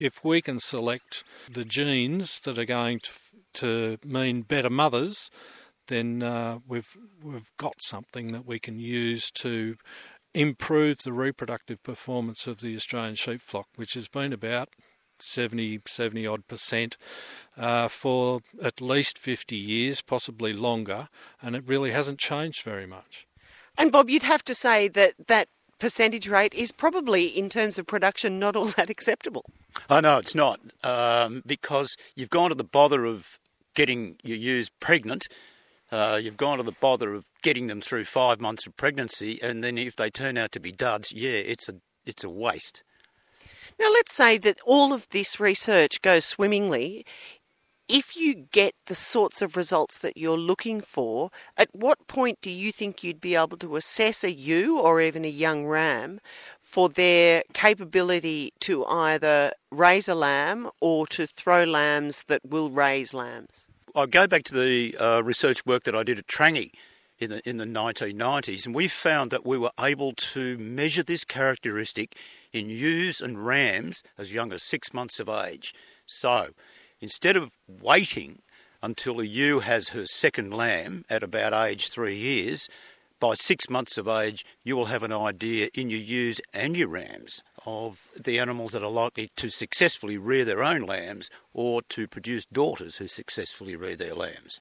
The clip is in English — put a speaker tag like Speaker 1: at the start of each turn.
Speaker 1: If we can select the genes that are going to mean better mothers, then we've got something that we can use to improve the reproductive performance of the Australian sheep flock, which has been about 70 odd percent for at least 50 years, possibly longer, and it really hasn't changed very much.
Speaker 2: And Bob, you'd have to say that percentage rate is probably, in terms of production, not all that acceptable.
Speaker 3: Oh, no, it's not, because you've gone to the bother of getting your ewes pregnant. You've gone to the bother of getting them through 5 months of pregnancy, and then if they turn out to be duds, it's a waste.
Speaker 2: Now, let's say that all of this research goes swimmingly. If you get the sorts of results that you're looking for, at what point do you think you'd be able to assess a ewe or even a young ram for their capability to either raise a lamb or to throw lambs that will raise lambs?
Speaker 3: I'll go back to the research work that I did at Trangie in the 1990s, and we found that we were able to measure this characteristic in ewes and rams as young as 6 months of age. So, instead of waiting until a ewe has her second lamb at about age 3 years, by 6 months of age you will have an idea in your ewes and your rams of the animals that are likely to successfully rear their own lambs or to produce daughters who successfully rear their lambs.